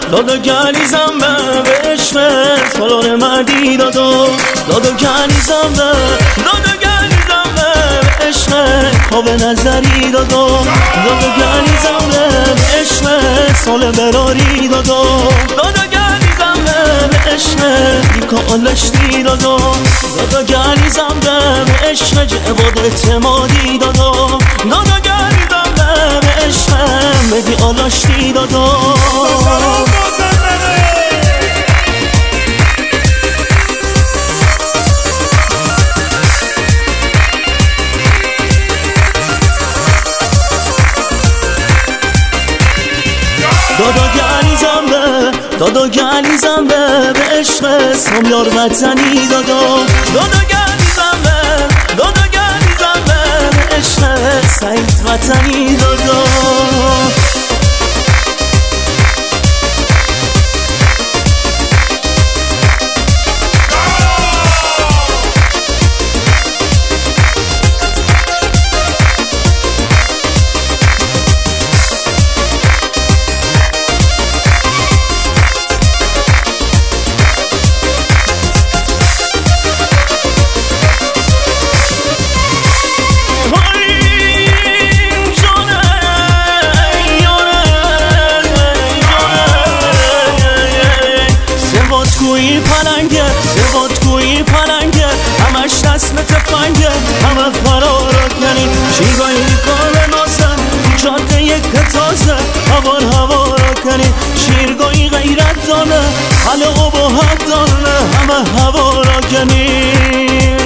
دادا گلیزم به عشق سالار مردی دادا گلیزم دادا گلیزم به عشق خواب نظری دادا گلیزم به عشق سال براری دادا گلیزم به عشق دیکا آلشتی دادا گلیزم به عشق جواد اعتمادی دادا گلیزم به عشق مدی آلشتی دادا دادا گلیزم به عشق سامیار وطنی دادا گلیزم به عشق سعید وطنی دادا سوادگویی پلنگه همش رسم تفنگه همه فرارا کنی شیرگاهی کار نازه جاده یک تازه هوا را کنی شیرگاهی غیرت دانه حلق و باحت دانه همه هوا را کنی